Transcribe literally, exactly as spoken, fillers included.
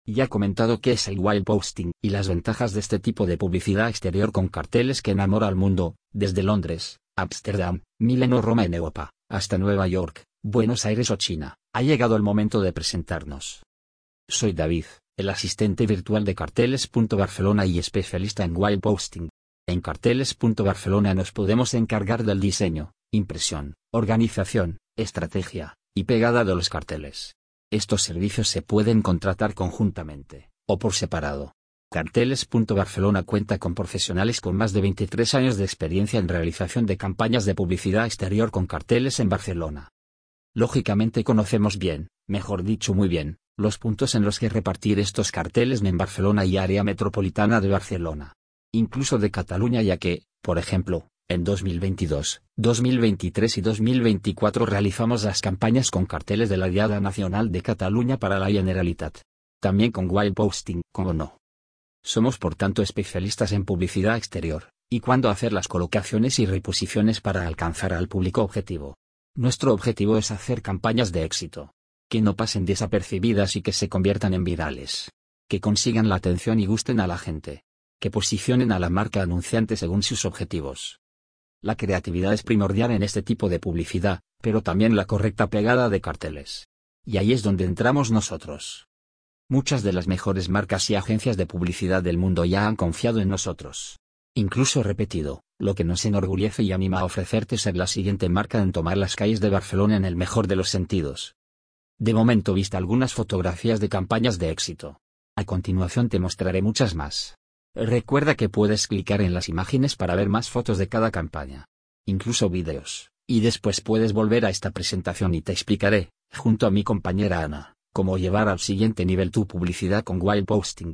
Ya he comentado qué es el white posting y las ventajas de este tipo de publicidad exterior con carteles que enamora al mundo, desde Londres, Ámsterdam, Milán o Roma en Europa, hasta Nueva York, Buenos Aires o China. Ha llegado el momento de presentarnos. Soy David, el asistente virtual de Carteles punto Barcelona y especialista en white posting. En Carteles punto Barcelona nos podemos encargar del diseño, impresión, organización, estrategia y pegada de los carteles. Estos servicios se pueden contratar conjuntamente, o por separado. Carteles punto Barcelona cuenta con profesionales con más de veintitrés años de experiencia en realización de campañas de publicidad exterior con carteles en Barcelona. Lógicamente conocemos bien, mejor dicho muy bien, los puntos en los que repartir estos carteles en Barcelona y área metropolitana de Barcelona. Incluso de Cataluña, ya que, por ejemplo, en dos mil veintidós, dos mil veintitrés y dos mil veinticuatro realizamos las campañas con carteles de la Diada Nacional de Cataluña para la Generalitat. También con white posting, como no. Somos por tanto especialistas en publicidad exterior, y cuándo hacer las colocaciones y reposiciones para alcanzar al público objetivo. Nuestro objetivo es hacer campañas de éxito. Que no pasen desapercibidas y que se conviertan en virales. Que consigan la atención y gusten a la gente. Que posicionen a la marca anunciante según sus objetivos. La creatividad es primordial en este tipo de publicidad, pero también la correcta pegada de carteles. Y ahí es donde entramos nosotros. Muchas de las mejores marcas y agencias de publicidad del mundo ya han confiado en nosotros. Incluso repetido, lo que nos enorgullece y anima a ofrecerte ser la siguiente marca en tomar las calles de Barcelona en el mejor de los sentidos. De momento viste algunas fotografías de campañas de éxito. A continuación te mostraré muchas más. Recuerda que puedes clicar en las imágenes para ver más fotos de cada campaña. Incluso vídeos, y después puedes volver a esta presentación y te explicaré, junto a mi compañera Ana, cómo llevar al siguiente nivel tu publicidad con white posting.